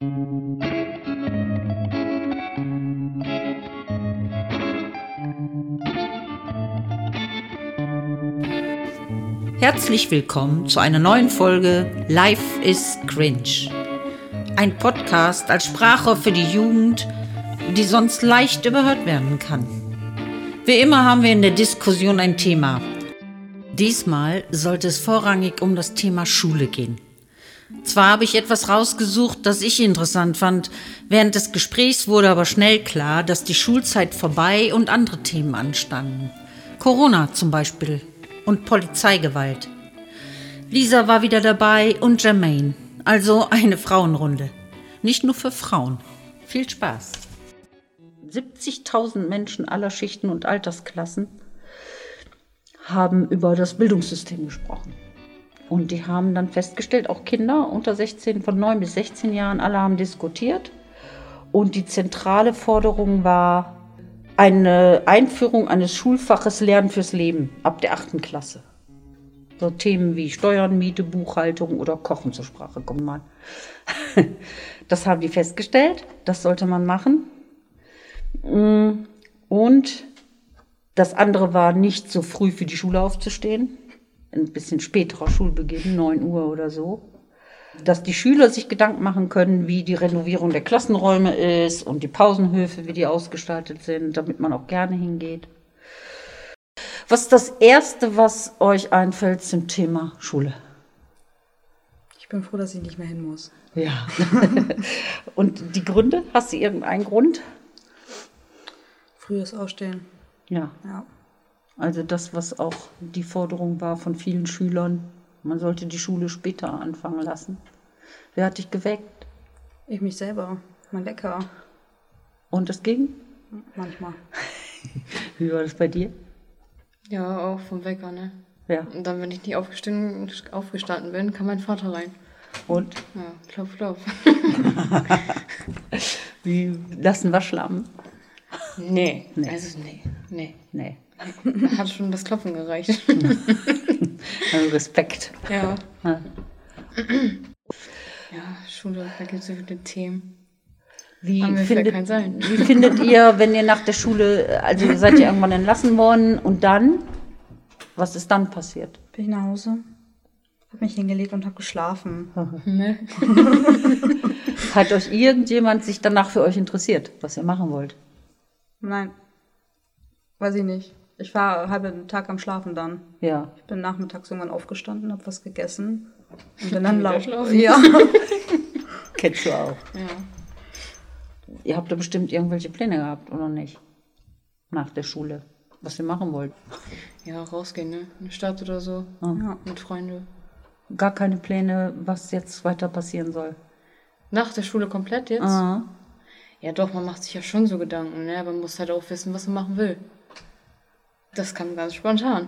Herzlich willkommen zu einer neuen Folge Life is Cringe. Ein Podcast als Sprache für die Jugend, die sonst leicht überhört werden kann. Wie immer haben wir in der Diskussion ein Thema. Diesmal sollte es vorrangig um das Thema Schule gehen. Zwar habe ich etwas rausgesucht, das ich interessant fand, während des Gesprächs wurde aber schnell klar, dass die Schulzeit vorbei und andere Themen anstanden. Corona zum Beispiel. Und Polizeigewalt. Lisa war wieder dabei und Jermaine, also eine Frauenrunde. Nicht nur für Frauen. Viel Spaß. 70.000 Menschen aller Schichten und Altersklassen haben über das Bildungssystem gesprochen. Und die haben dann festgestellt, auch Kinder unter 16, von 9 bis 16 Jahren, alle haben diskutiert. Und die zentrale Forderung war eine Einführung eines Schulfaches Lernen fürs Leben ab der 8. Klasse. So Themen wie Steuern, Miete, Buchhaltung oder Kochen zur Sprache kommen mal. Das haben die festgestellt, das sollte man machen. Und das andere war, nicht so früh für die Schule aufzustehen. Ein bisschen späterer Schulbeginn, 9 Uhr oder so. Dass die Schüler sich Gedanken machen können, wie die Renovierung der Klassenräume ist und die Pausenhöfe, wie die ausgestaltet sind, damit man auch gerne hingeht. Was ist das Erste, was euch einfällt zum Thema Schule? Ich bin froh, dass ich nicht mehr hin muss. Ja. Und die Gründe? Hast du irgendeinen Grund? Frühes Aufstehen. Ja. Also das, was auch die Forderung war von vielen Schülern. Man sollte die Schule später anfangen lassen. Wer hat dich geweckt? Ich mich selber. Mein Wecker. Und es ging? Manchmal. Wie war das bei dir? Ja, auch vom Wecker, ne? Ja. Und dann, wenn ich nicht aufgestanden bin, kam mein Vater rein. Und? Ja, klopf, klopf. Wie lassen Waschlappen? Nee. Also nee. Hat schon das Klopfen gereicht. Also Respekt. Ja. Ja. Ja, Schule, da gibt es so viele Themen. Wie Haben wir vielleicht kein Sein. Wie findet ihr, wenn ihr nach der Schule, also ihr seid ja irgendwann entlassen worden und dann, was ist dann passiert? Bin ich nach Hause, habe mich hingelegt und habe geschlafen. Ne? Hat euch irgendjemand sich danach für euch interessiert, was ihr machen wollt? Nein, weiß ich nicht. Ich war halben Tag am Schlafen dann. Ja. Ich bin nachmittags irgendwann aufgestanden, habe was gegessen und bin dann wieder laut. schlafen. Ja. Kennst du auch. Ja. Ihr habt da bestimmt irgendwelche Pläne gehabt, oder nicht? Nach der Schule, was ihr machen wollt. Ja, rausgehen, ne? In die Stadt oder so. Ja. Mit Freunden. Gar keine Pläne, was jetzt weiter passieren soll. Nach der Schule komplett jetzt? Aha. Ja doch, man macht sich ja schon so Gedanken, ne? Aber man muss halt auch wissen, was man machen will. Das kam ganz spontan.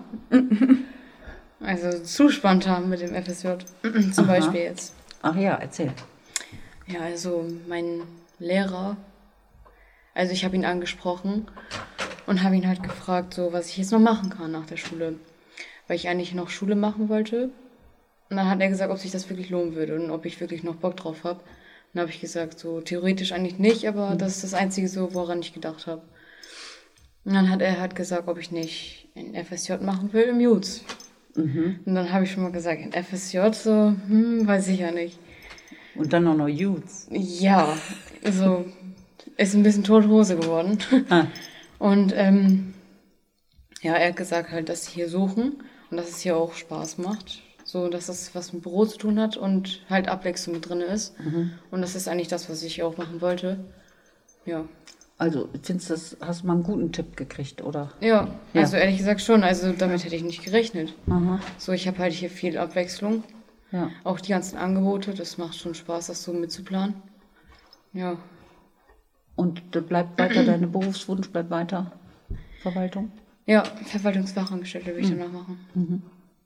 Also zu spontan mit dem FSJ. Zum Beispiel jetzt. Ach ja, erzähl. Ja, also mein Lehrer, also ich habe ihn angesprochen und habe ihn halt gefragt, so was ich jetzt noch machen kann nach der Schule. Weil ich eigentlich noch Schule machen wollte. Und dann hat er gesagt, ob sich das wirklich lohnen würde und ob ich wirklich noch Bock drauf habe. Dann habe ich gesagt, so theoretisch eigentlich nicht, aber das ist das Einzige so, woran ich gedacht habe. Und dann hat er halt gesagt, ob ich nicht ein FSJ machen will im Juz. Und dann habe ich schon mal gesagt, ein FSJ, so, weiß ich ja nicht. Und dann auch noch Youths. Ja, also ist ein bisschen tote Hose geworden. Und ja, er hat gesagt halt, dass sie hier suchen und dass es hier auch Spaß macht. So, dass es was mit Büro zu tun hat und halt Abwechslung mit drin ist. Und das ist eigentlich das, was ich auch machen wollte. Ja. Also, findest du das, hast du mal einen guten Tipp gekriegt, oder? Ja, also ehrlich gesagt schon. Also damit hätte ich nicht gerechnet. Aha. So, ich habe halt hier viel Abwechslung. Ja. Auch die ganzen Angebote, das macht schon Spaß, das so mitzuplanen. Ja. Und das bleibt weiter, dein Berufswunsch bleibt weiter? Verwaltung? Ja, Verwaltungsfachangestellte will ich danach machen.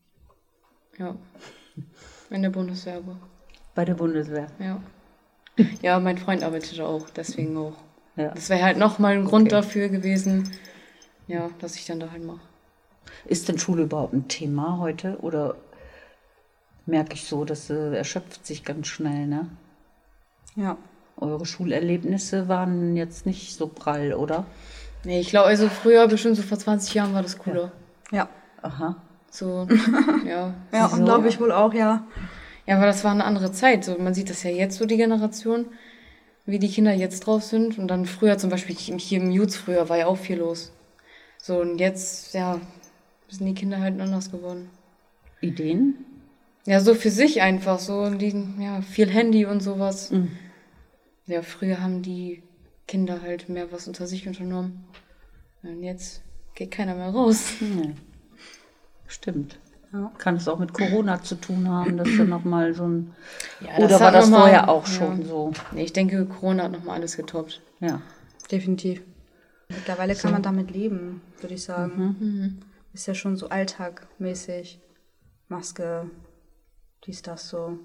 Ja. In der Bundeswehr aber. Bei der Bundeswehr? Ja. Ja, mein Freund arbeitet auch, deswegen auch. Ja. Das wäre halt nochmal ein Grund dafür gewesen, ja, dass ich dann da halt mache. Ist denn Schule überhaupt ein Thema heute? Oder merke ich so, dass erschöpft sich ganz schnell, ne? Ja, Eure Schulerlebnisse waren jetzt nicht so prall, oder? Nee, ich glaube, also früher, bestimmt so vor 20 Jahren war das cooler. Ja. Aha. So, ja. Ja, und glaube ich wohl auch, ja. Ja, aber das war eine andere Zeit. So, man sieht das ja jetzt, so die Generation, wie die Kinder jetzt drauf sind. Und dann früher zum Beispiel, hier im Jutz früher war ja auch viel los. So, und jetzt, ja, sind die Kinder halt anders geworden. Ideen? Ja, so für sich einfach, so, ja, viel Handy und sowas. Mhm. Ja, früher haben die Kinder halt mehr was unter sich unternommen. Und jetzt geht keiner mehr raus. Nee. Stimmt. Ja. Kann es auch mit Corona zu tun haben, dass dann nochmal so ein... Ja, Oder war hat das noch mal- vorher auch ja. schon so? Nee, ich denke, Corona hat nochmal alles getoppt. Ja. Definitiv. Mittlerweile kann man damit leben, würde ich sagen. Ist ja schon so alltagmäßig. Maske, dies, das so.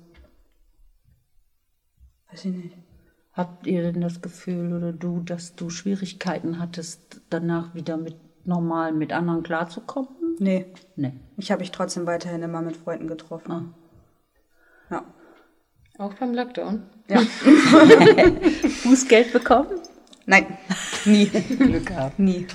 Weiß ich nicht. Habt ihr denn das Gefühl oder du, dass du Schwierigkeiten hattest, danach wieder normal mit anderen klarzukommen? Nee, Nee. ich habe mich trotzdem weiterhin immer mit Freunden getroffen. Ja. Auch beim Lockdown. Ja. Fußgeld bekommen? Nein, nie. Glück gehabt. Nie.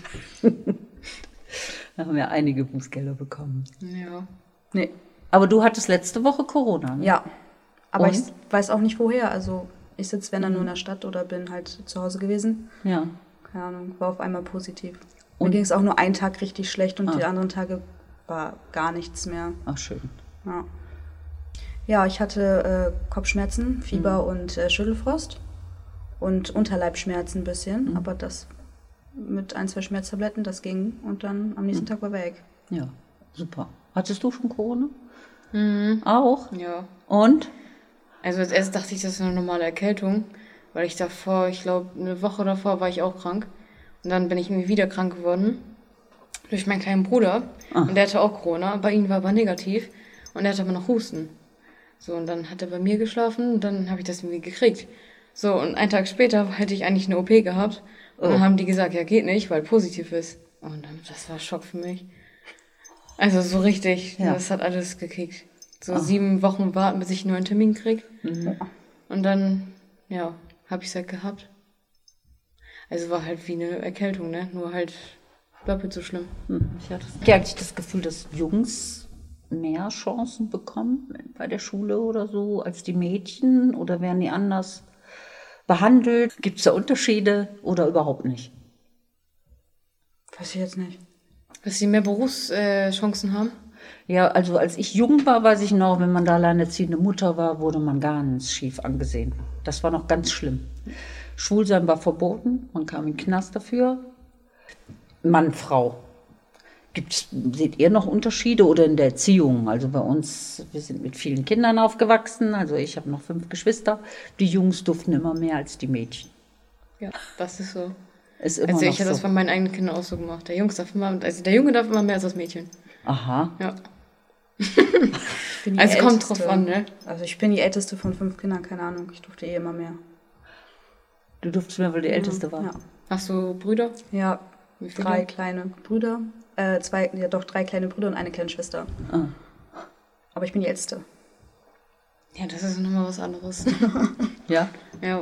Da haben wir einige Bußgelder bekommen. Ja. Nee. Aber du hattest letzte Woche Corona, ne? Ja. Aber Und? ich weiß auch nicht woher. Also ich sitze, wenn dann nur in der Stadt oder bin halt zu Hause gewesen. Ja. Keine Ahnung, war auf einmal positiv. Und? Mir ging es auch nur einen Tag richtig schlecht und die anderen Tage war gar nichts mehr. Ach, schön. Ja, ja, ich hatte Kopfschmerzen, Fieber und Schüttelfrost und Unterleibschmerzen ein bisschen, aber das mit 1, 2 Schmerztabletten, das ging und dann am nächsten Tag war weg. Ja, super. Hattest du schon Corona? Auch? Ja. Und? Also als erstes dachte ich, das ist eine normale Erkältung, weil ich davor, ich glaube, eine Woche davor war ich auch krank. Und dann bin ich irgendwie wieder krank geworden. Durch meinen kleinen Bruder. Und der hatte auch Corona. Bei ihm war aber negativ. Und er hatte aber noch Husten. So, und dann hat er bei mir geschlafen. Und dann habe ich das irgendwie gekriegt. So, und einen Tag später hätte ich eigentlich eine OP gehabt. Und dann haben die gesagt, ja, geht nicht, weil positiv ist. Und dann, das war Schock für mich. Also so richtig, Ja. das hat alles gekickt. So 7 Wochen warten, bis ich einen neuen Termin krieg. Und dann, ja, habe ich es halt gehabt. Also war halt wie eine Erkältung, ne? Nur halt doppelt so schlimm. Ich hatte eigentlich das Gefühl, dass Jungs mehr Chancen bekommen bei der Schule oder so als die Mädchen? Oder werden die anders behandelt? Gibt es da Unterschiede oder überhaupt nicht? Weiß ich jetzt nicht. Dass sie mehr Berufschancen haben. Ja, also als ich jung war, weiß ich noch, wenn man da alleinerziehende Mutter war, wurde man ganz schief angesehen. Das war noch ganz schlimm. Schwulsein war verboten, man kam in den Knast dafür. Mann, Frau. Seht ihr noch Unterschiede oder in der Erziehung? Also bei uns, wir sind mit vielen Kindern aufgewachsen, also ich habe noch 5 Geschwister. Die Jungs durften immer mehr als die Mädchen. Ja, das ist so. Ist immer Also noch ich hätte das so. bei meinen eigenen Kindern auch so gemacht. Der Junge darf immer mehr als das Mädchen. Aha. Ja. Ich bin die Also kommt Älteste. drauf an, ne? Also ich bin die Älteste von 5 Kindern, keine Ahnung. Ich durfte immer mehr. Du durftest mehr, weil die Älteste war. Ja, Hast du Brüder? ja, Wie viele? 3 kleine Brüder. 3 kleine Brüder und eine kleine Schwester. Ah. Aber ich bin die Älteste. Ja, das ist nochmal was anderes. Ja? Ja.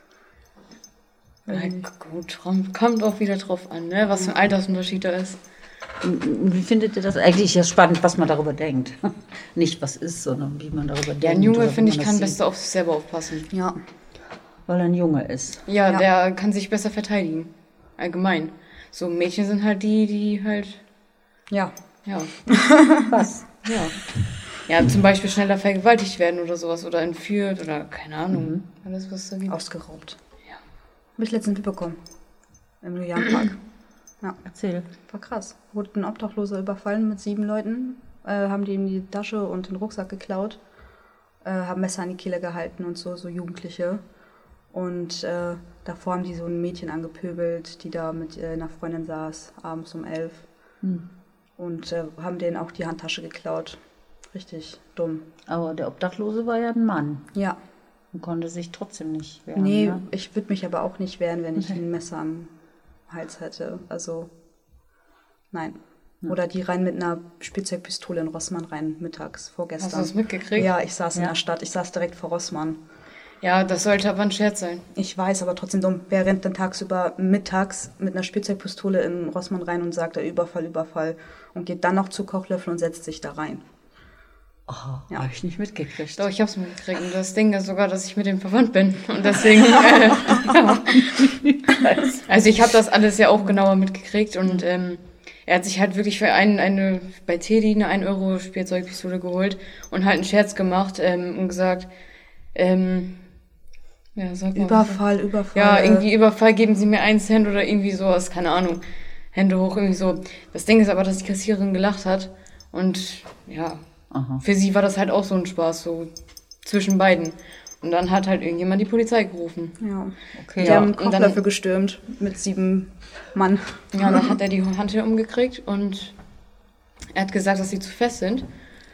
Ja, gut, kommt auch wieder drauf an, ne? Was für ein Altersunterschied da ist. Und wie findet ihr das? Eigentlich ist ja spannend, was man darüber denkt. Nicht was ist, sondern wie man darüber denkt. Ja, ein Junge, oder wie finde ich, man kann das besser auf sich selber aufpassen. Ja. sieht, weil er ein Junge ist. Ja, Ja. der kann sich besser verteidigen. Allgemein. So, Mädchen sind halt die halt, Ja. ja, Was? ja. Ja, zum Beispiel schneller vergewaltigt werden oder sowas oder entführt oder keine Ahnung. Alles, was da gibt. Ausgeraubt. Ja. Habe ich letztens mitbekommen. Im Julianpark. Ja, Erzähl. war krass. Wurde ein Obdachloser überfallen mit 7 Leuten. Haben die ihm die Tasche und den Rucksack geklaut. Haben Messer an die Kehle gehalten und so Jugendliche. Und davor haben die so ein Mädchen angepöbelt, die da mit einer Freundin saß, abends um 11. Und haben denen auch die Handtasche geklaut. Richtig dumm. Aber der Obdachlose war ja ein Mann Ja. und konnte sich trotzdem nicht wehren. Nee, Ne? ich würde mich aber auch nicht wehren, wenn ich ein Messer am Hals hätte. Also, nein. Oder die rein mit einer Spielzeugpistole in Rossmann rein, mittags, Hast du vorgestern. das mitgekriegt? Ja, ich saß in Ja. der Stadt. Ich saß direkt vor Rossmann. Ja, das sollte aber ein Scherz sein. Ich weiß, aber trotzdem dumm. Wer rennt dann tagsüber mittags mit einer Spielzeugpistole in Rossmann rein und sagt, Überfall und geht dann noch zu Kochlöffel und setzt sich da rein? Aha, Ja. habe ich nicht mitgekriegt. Doch, ich hab's mitgekriegt. Und das Ding ist sogar, dass ich mit dem verwandt bin. Und deswegen, ja. Also ich habe das alles ja auch genauer mitgekriegt. Und er hat sich halt wirklich für bei Teddy eine 1 Euro Spielzeugpistole geholt und halt einen Scherz gemacht und gesagt, ja, sag mal. Überfall. Ja, irgendwie Überfall, geben Sie mir 1 Cent oder irgendwie sowas, keine Ahnung. Hände hoch, irgendwie so. Das Ding ist aber, dass die Kassiererin gelacht hat. Und ja, für sie war das halt auch so ein Spaß, so zwischen beiden. Und dann hat halt irgendjemand die Polizei gerufen. Ja. Okay, Die haben Kochlöffel gestürmt mit 7 Mann. Ja, dann hat er die Hantel umgekriegt und er hat gesagt, dass sie zu fest sind.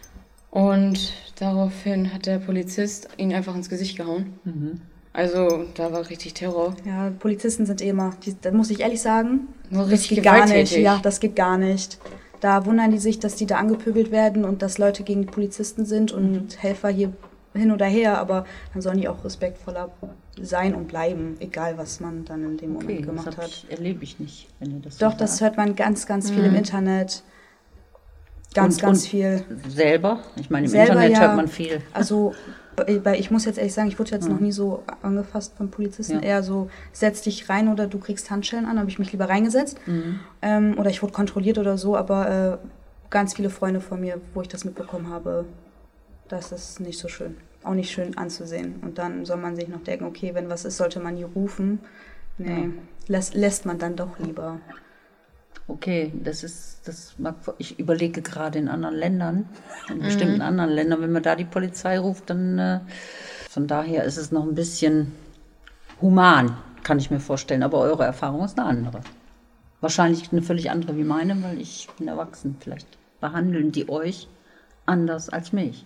Und daraufhin hat der Polizist ihn einfach ins Gesicht gehauen. Also, da war richtig Terror. Ja, Polizisten sind immer, da muss ich ehrlich sagen, Nur das richtig geht gar nicht. gewalttätig. Ja, das geht gar nicht. Da wundern die sich, dass die da angepöbelt werden und dass Leute gegen die Polizisten sind und Helfer hier hin oder her, aber dann sollen die auch respektvoller sein und bleiben, egal was man dann in dem Moment gemacht hat. Erlebe ich nicht, wenn ihr das Doch, so das sagt. hört man ganz, ganz viel im Internet. Ganz Und viel. Selber? Ich meine, im Selber, Internet ja. hört man viel. Also, weil ich muss jetzt ehrlich sagen, ich wurde jetzt noch nie so angefasst von Polizisten. Ja. Eher so, setz dich rein oder du kriegst Handschellen an. Habe ich mich lieber reingesetzt. Oder ich wurde kontrolliert oder so. Aber ganz viele Freunde von mir, wo ich das mitbekommen habe, das ist nicht so schön. Auch nicht schön anzusehen. Und dann soll man sich noch denken, okay, wenn was ist, sollte man hier rufen. Nee, lässt man dann doch lieber. Okay, ich überlege gerade in anderen Ländern, in bestimmten anderen Ländern, wenn man da die Polizei ruft, dann von daher ist es noch ein bisschen human, kann ich mir vorstellen. Aber eure Erfahrung ist eine andere. Wahrscheinlich eine völlig andere wie meine, weil ich bin erwachsen. Vielleicht behandeln die euch anders als mich.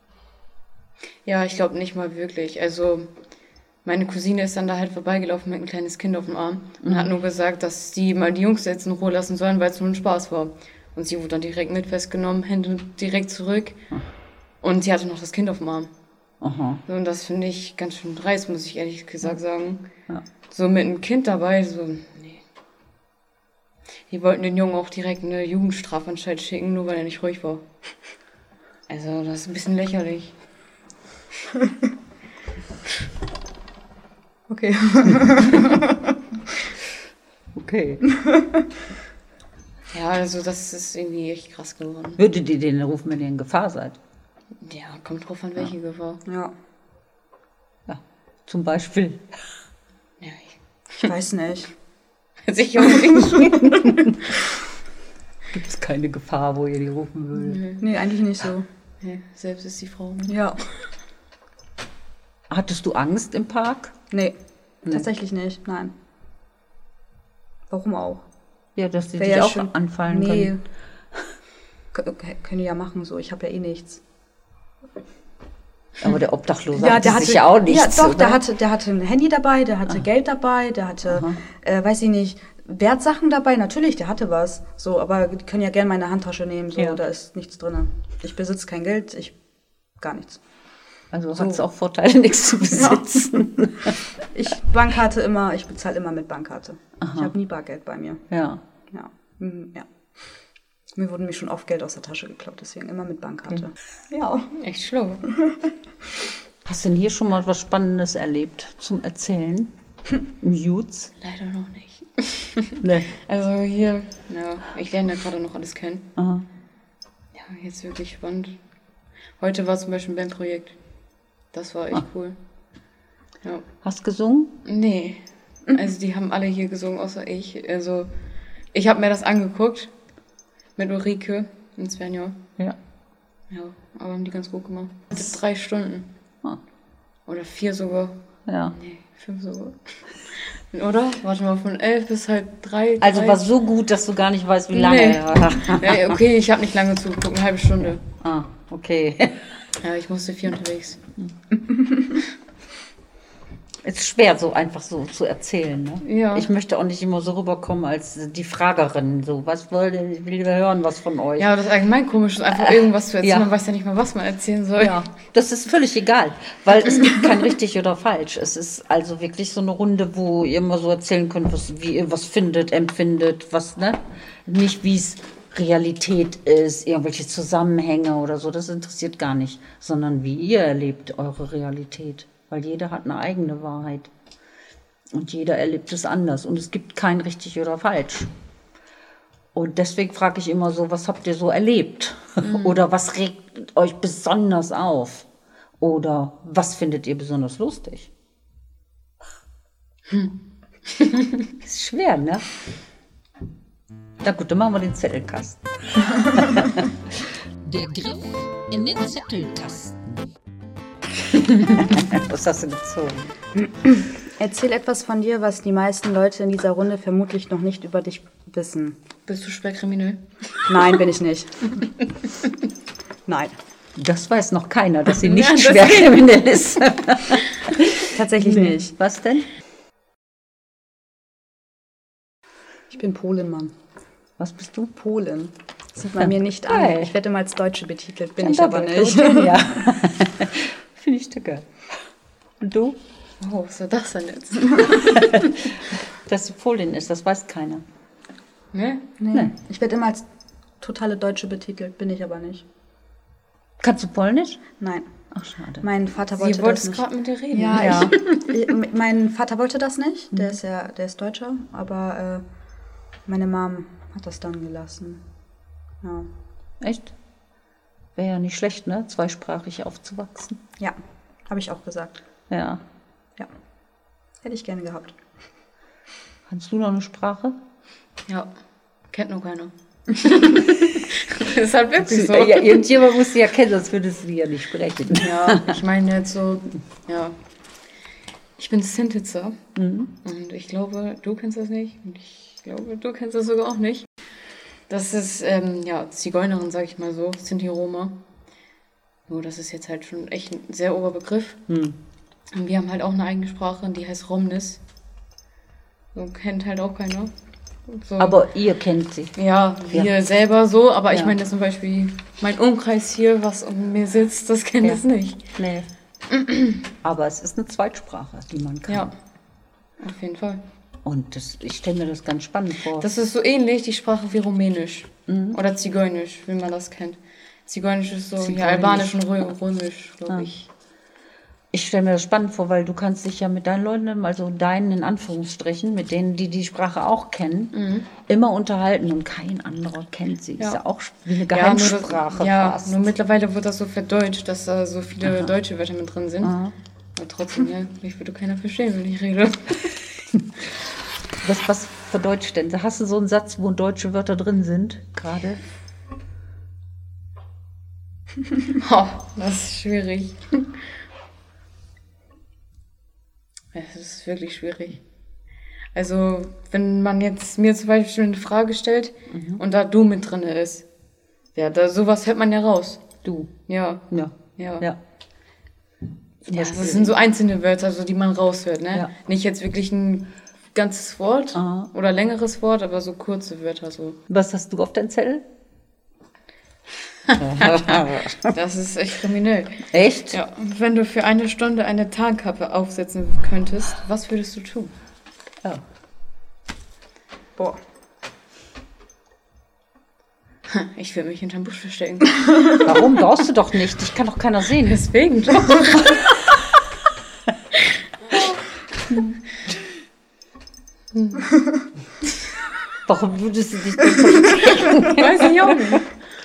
Ja, ich glaube nicht mal wirklich. Also meine Cousine ist dann da halt vorbeigelaufen mit ein kleines Kind auf dem Arm und hat nur gesagt, dass die mal die Jungs jetzt in Ruhe lassen sollen, weil es nur ein Spaß war. Und sie wurde dann direkt mit festgenommen, Hände direkt zurück. Und sie hatte noch das Kind auf dem Arm. Aha. So, und das finde ich ganz schön dreist, muss ich ehrlich gesagt sagen. Ja. So mit einem Kind dabei, so, nee. Die wollten den Jungen auch direkt in eine Jugendstrafanstalt schicken, nur weil er nicht ruhig war. Also, das ist ein bisschen lächerlich. Okay. Okay. Ja, also das ist irgendwie echt krass geworden. Würdet ihr den rufen, wenn ihr in Gefahr seid? Ja, kommt drauf an, welche Gefahr. Ja, Ja, zum Beispiel. Ja, ich weiß nicht. sicher nicht. Gibt es keine Gefahr, wo ihr die rufen würdet? Nee, eigentlich nicht so. Ja, selbst ist die Frau. Ja. Hattest du Angst im Park? Nee, tatsächlich nicht. Nein. Warum auch? Ja, dass die Wär dich ja auch schön. anfallen Nee. können. Können die ja machen so. Ich habe ja eh nichts. Aber der Obdachlose Ja, hatte sicher auch nichts, Ja, doch, oder? der hatte ein Handy dabei, der hatte Geld dabei, der hatte, weiß ich nicht, Wertsachen dabei. Natürlich, der hatte was. So, aber die können ja gerne meine Handtasche nehmen. So, Ja. da ist nichts drin. Ich besitze kein Geld, gar nichts. Also hat es auch Vorteile, nichts zu besitzen. Ich bezahle immer mit Bankkarte. Ich habe nie Bargeld bei mir. Ja. Ja. Ja. Mir wurde nämlich schon oft Geld aus der Tasche geklaut, deswegen immer mit Bankkarte. Ja. Echt schlau. Hast du denn hier schon mal was Spannendes erlebt zum Erzählen? Im Jutz? Leider noch nicht. Ne. Also hier, ja, ich lerne ja gerade noch alles kennen. Aha. Ja, jetzt wirklich spannend. Heute war zum Beispiel ein Bandprojekt. Das war echt cool. Ja. Hast gesungen? Nee. Also die haben alle hier gesungen, außer ich. Also ich habe mir das angeguckt. Mit Ulrike und Svenja. Ja. Ja, aber haben die ganz gut gemacht. 3 Stunden. Ah. Oder 4 sogar. Ja. Nee, 5 sogar. Oder? Warte mal, von 11 bis halt 3. Also war so gut, dass du gar nicht weißt, wie lange Nee. er war. Ja, okay, ich habe nicht lange zugeguckt, eine halbe Stunde. Ah, okay. Ja, ich musste 4 unterwegs. ist schwer, so einfach so zu erzählen. Ne? Ja. Ich möchte auch nicht immer so rüberkommen als die Fragerin. So, was ich will hören was von euch. Ja, das ist allgemein komisch, einfach irgendwas zu erzählen. ja. Man weiß ja nicht mal, was man erzählen soll. Ja, das ist völlig egal, weil es gibt kein richtig oder falsch. Es ist also wirklich so eine Runde, wo ihr immer so erzählen könnt, wie ihr was findet, empfindet, was, ne? Nicht wie es Realität ist, irgendwelche Zusammenhänge oder so, das interessiert gar nicht, sondern wie ihr erlebt eure Realität, weil jeder hat eine eigene Wahrheit und jeder erlebt es anders und es gibt kein richtig oder falsch. Und deswegen frage ich immer so, was habt ihr so erlebt? Oder was regt euch besonders auf? Oder was findet ihr besonders lustig? Ist schwer, ne? Na gut, dann machen wir den Zettelkasten. Der Griff in den Zettelkasten. Was hast du gezogen? Erzähl etwas von dir, was die meisten Leute in dieser Runde vermutlich noch nicht über dich wissen. Bist du schwer kriminell? Nein, bin ich nicht. Nein, Das weiß noch keiner, dass sie nicht Ja, schwer deswegen. kriminell ist. tatsächlich nicht. Was denn? Ich bin Polin, Mann. Was bist du? Polin. Sieht man Ja, mir nicht geil. an. Ich werde immer als Deutsche betitelt, bin ich Ja, aber nicht. Ja. Finde ich geil. Und du? Oh, was war das denn jetzt? Dass sie Polin ist, das weiß keiner. Ne? Nee. Ich werde immer als totale Deutsche betitelt, bin ich aber nicht. Kannst du Polnisch? Nein. Ach, schade. Mein Vater Sie wollte wollte das es nicht. gerade mit dir reden. Ja, Ja. Mein Vater wollte das nicht. Der ist Deutscher, aber meine Mom hat das dann gelassen. Ja. Echt? Wäre ja nicht schlecht, ne? Zweisprachig aufzuwachsen. Ja, habe ich auch gesagt. Ja. Ja. Hätte ich gerne gehabt. Kannst du noch eine Sprache? Ja, kennt nur keiner. Ist halt wirklich so. Ja, irgendjemand muss sie ja kennen, sonst würdest du sie ja nicht sprechen. Ja, ich meine jetzt so, ja. Ich bin Sintitzer und ich glaube, du kennst das nicht und ich glaube, du kennst das sogar auch nicht. Das ist, ja, Zigeunerin, sag ich mal so, Sinti-Roma. Nur das ist jetzt halt schon echt ein sehr Oberbegriff. Und wir haben halt auch eine eigene Sprache, die heißt Romnis. So kennt halt auch keiner. So. Aber ihr kennt sie. Ja, wir Ja. selber so, aber ich Ja. meine zum Beispiel, mein Umkreis hier, was um mir sitzt, das kennt Ja. es nicht. Nee. Aber es ist eine Zweitsprache, die man kann. Ja, auf jeden Fall. Und ich stelle mir das ganz spannend vor. Das ist so ähnlich, die Sprache wie Rumänisch oder Zigeunisch, wie man das kennt. Zigeunisch ist so, ja, Zigeunisch. Albanisch und Römisch, glaube ich. Ich stelle mir das spannend vor, weil du kannst dich ja mit deinen Leuten, also deinen in Anführungsstrichen, mit denen, die die Sprache auch kennen, immer unterhalten und kein anderer kennt sie. Ja. Ist ja auch wie eine Ja, Geheimsprache ja, fast. nur mittlerweile wird das so verdeutscht, dass da so viele deutsche Wörter mit drin sind. Aber trotzdem, ja, mich würde keiner verstehen, wenn ich rede. Was verdeutscht denn? Hast du so einen Satz, wo deutsche Wörter drin sind, gerade? Oh, das ist schwierig. Ja, das ist wirklich schwierig. Also, wenn man jetzt mir zum Beispiel eine Frage stellt und da du mit drin ist, ja, da sowas hört man ja raus. Du. Ja, Ja. ja. Ja. Ja, Das sind so einzelne Wörter, so die man raushört, ne? Ja. Nicht jetzt wirklich ein ganzes Wort Aha. oder längeres Wort, aber so kurze Wörter so. Was hast du auf deinem Zettel? Das ist echt kriminell. Echt? Ja, und wenn du für eine Stunde eine Tarnkappe aufsetzen könntest, was würdest du tun? Ja. Boah. Ich würde mich hinterm Busch verstecken. Warum? Brauchst du doch nicht. Dich kann doch keiner sehen. Deswegen doch. Warum würdest du dich denn verstecken? Weiß ich auch nicht.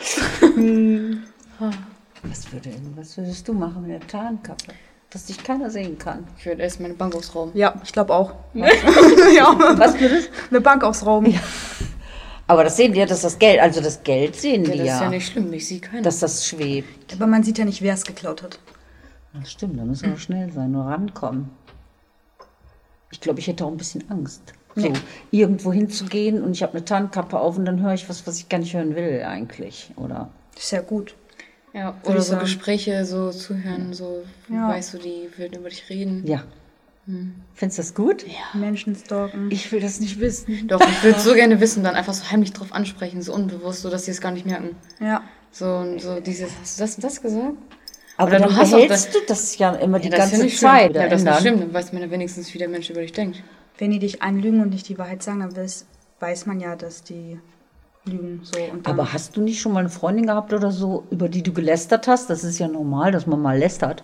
Was würdest du machen mit der Tarnkappe? Dass dich keiner sehen kann. Ich würde erst meine Bank ausrauben. Ja, ich glaube auch. Ja, Was würdest du? eine Bank ausrauben. Aber das sehen die ja, dass das Geld, also das Geld sehen Ja, die das ja. ist ja nicht schlimm, ich sehe keinen. Dass das schwebt. Aber man sieht ja nicht, wer es geklaut hat. Das stimmt, da müssen wir schnell sein, nur rankommen. Ich glaube, ich hätte auch ein bisschen Angst. So, irgendwo hinzugehen und ich habe eine Tarnkappe auf und dann höre ich was ich gar nicht hören will eigentlich, oder? Das ist ja gut. Ja, Würde oder ich so sagen. Gespräche so zuhören, so Ja. weißt du, die würden über dich reden. Ja. Findest du das gut? Menschen stalken. Ich will das nicht wissen. Doch, ich würde so gerne wissen, dann einfach so heimlich drauf ansprechen, so unbewusst, so dass sie es gar nicht merken. Ja. So, und so dieses, hast du das und das gesagt? Aber Oder dann du hast auch behältst du das ja immer die Ja, das ist ja ganze nicht schlimm. Zeit. Ja, das ist nicht ändern. schlimm, dann weiß man ja wenigstens, wie der Mensch über dich denkt. Wenn die dich anlügen und nicht die Wahrheit sagen, dann weiß man ja, dass die lügen. So, und dann, Aber hast du nicht schon mal eine Freundin gehabt oder so, über die du gelästert hast? Das ist ja normal, dass man mal lästert.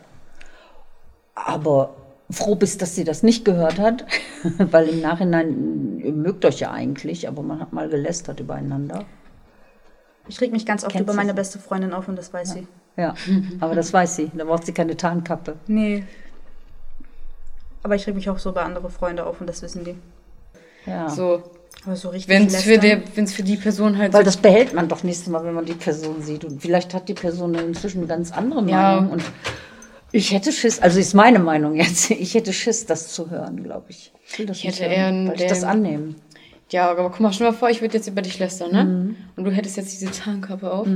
Aber froh bist, dass sie das nicht gehört hat, weil im Nachhinein, ihr mögt euch ja eigentlich, aber man hat mal gelästert übereinander. ich reg mich ganz oft Kennst über du meine so? beste Freundin auf und das weiß sie. Ja, aber das weiß sie. Da braucht sie keine Tarnkappe. Nee. Aber ich reg mich auch so über andere Freunde auf und das wissen die. Ja. So, Aber so richtig wenn es lästern. für die Person halt Weil so, das behält man doch nächstes Mal, wenn man die Person sieht. Und vielleicht hat die Person inzwischen eine ganz andere Ja. Meinung. Und ich hätte Schiss, also ist meine Meinung jetzt, ich hätte Schiss, das zu hören, glaube ich. Ich will das Ich nicht hätte hören, eher weil ich das den- annehmen. ja, aber guck mal, stell dir mal vor, ich würde jetzt über dich lästern, ne? Und du hättest jetzt diese Tarnkappe auf.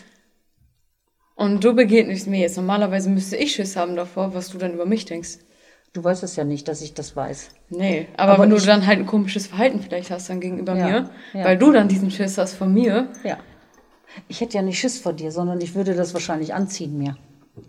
Und du begegnest mir jetzt. Normalerweise müsste ich Schiss haben davor, was du dann über mich denkst. Du weißt es ja nicht, dass ich das weiß. Nee, aber Aber wenn du ich- dann halt ein komisches Verhalten vielleicht hast dann gegenüber Ja, mir, ja. weil du dann diesen Schiss hast von mir, Ja. Ich hätte ja nicht Schiss vor dir, sondern ich würde das wahrscheinlich anziehen mir.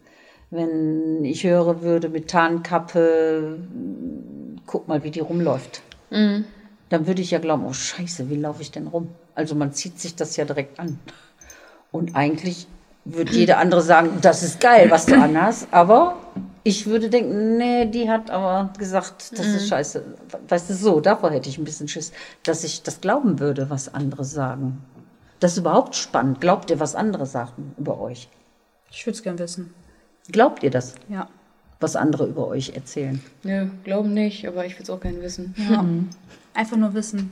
Wenn ich höre würde mit Tarnkappe, guck mal, wie die rumläuft. Dann würde ich ja glauben, oh Scheiße, wie laufe ich denn rum? Also man zieht sich das ja direkt an. Und eigentlich würde jeder andere sagen, das ist geil, was du anhast. Aber ich würde denken, nee, die hat aber gesagt, das ist scheiße. Weißt du, so, davor hätte ich ein bisschen Schiss, dass ich das glauben würde, was andere sagen. Das ist überhaupt spannend. Glaubt ihr, was andere sagen über euch? Ich würde es gern wissen. Glaubt ihr das, Ja. was andere über euch erzählen? nö, glauben nicht, aber ich würde es auch gerne wissen. Ja. Einfach nur wissen.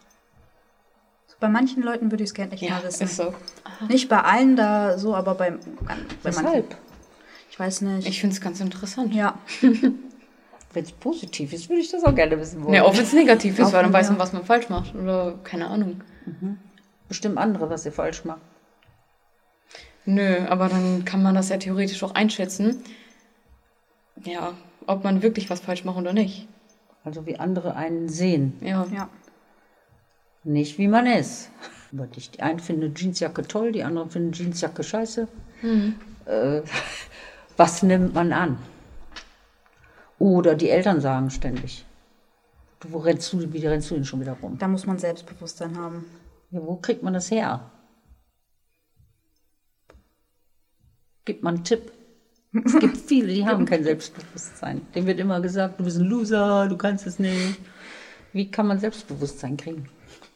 So, bei manchen Leuten würde ich es gerne echt mal wissen. ist so. Nicht bei allen da so, aber bei manchen. Weshalb? Ich weiß nicht. Ich finde es ganz interessant. ja. Wenn es positiv ist, würde ich das auch gerne wissen wollen. Ja, auch wenn es negativ ist, Auch weil dann wenn, weiß man, ja. was man falsch macht. Oder keine Ahnung. Bestimmt andere, was ihr falsch macht. Nö, aber dann kann man das ja theoretisch auch einschätzen. Ja, ob man wirklich was falsch macht oder nicht. Also wie andere einen sehen, Ja. Ja. nicht wie man ist. Aber die einen finden eine Jeansjacke toll, die anderen finden eine Jeansjacke scheiße. Was nimmt man an? Oder die Eltern sagen ständig, wie rennst du denn schon wieder rum? Da muss man Selbstbewusstsein haben. Ja, wo kriegt man das her? Gib mal einen Tipp. Es gibt viele, die haben kein Selbstbewusstsein. Dem wird immer gesagt, du bist ein Loser, du kannst es nicht. Wie kann man Selbstbewusstsein kriegen?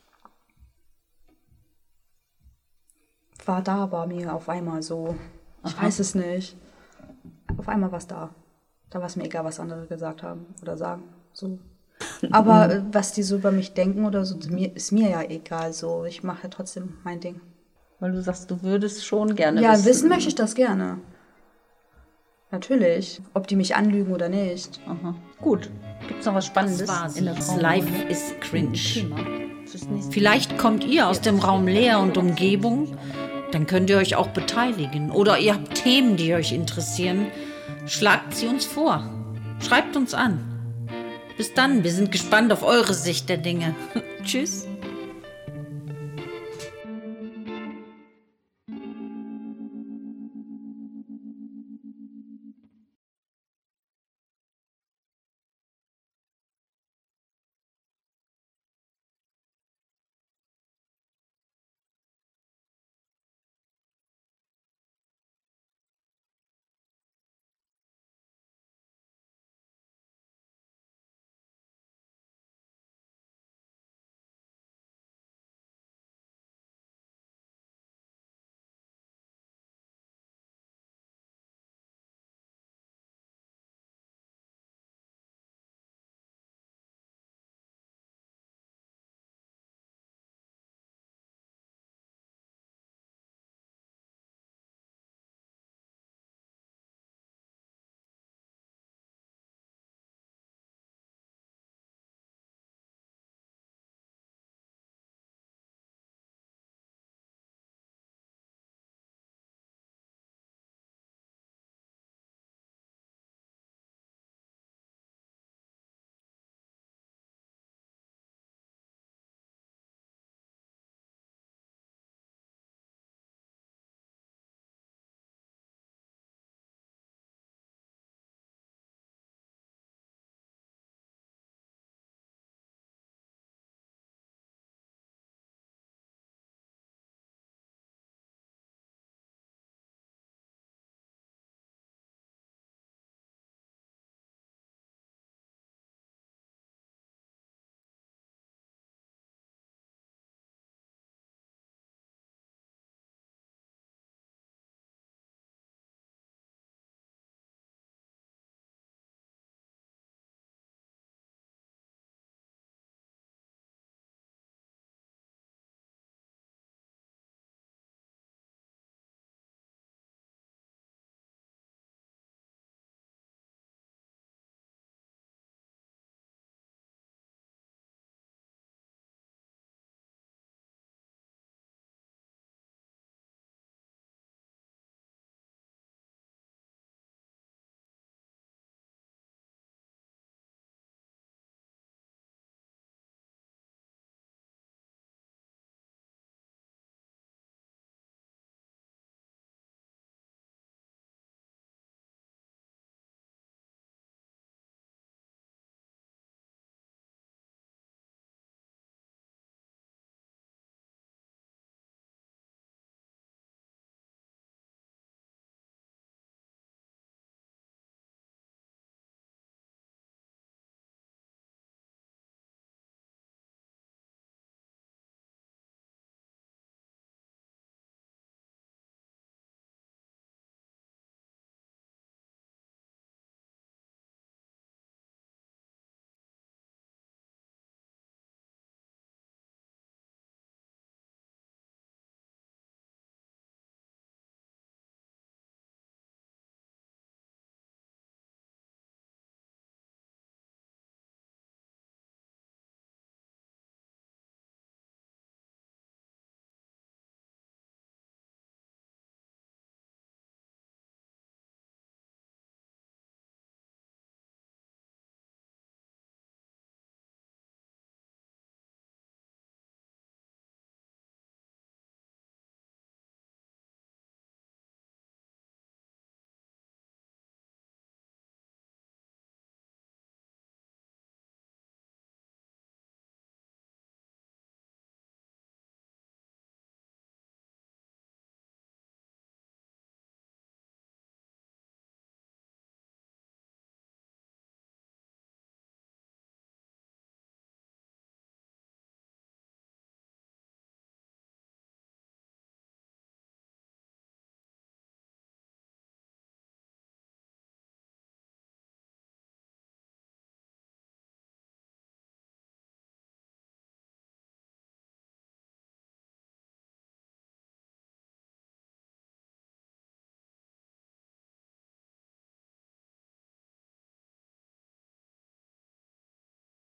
War da bei mir auf einmal so. Ich weiß es nicht. Auf einmal war es da. Da war es mir egal, was andere gesagt haben oder sagen. So. Aber was die so über mich denken oder so, ist mir ja egal. So, ich mache ja trotzdem mein Ding. Weil du sagst, du würdest schon gerne Ja, wissen möchte ich das gerne. Natürlich. Ob die mich anlügen oder nicht. Aha. Gut. Gibt es noch was Spannendes? Das war in der sie. Frau- Life is cringe. Thema? Fürs nächste Vielleicht kommt ihr aus dem Raum Leer und Umgebung, dann könnt ihr euch auch beteiligen. Oder ihr habt Themen, die euch interessieren, schlagt sie uns vor. Schreibt uns an. Bis dann, wir sind gespannt auf eure Sicht der Dinge. Tschüss.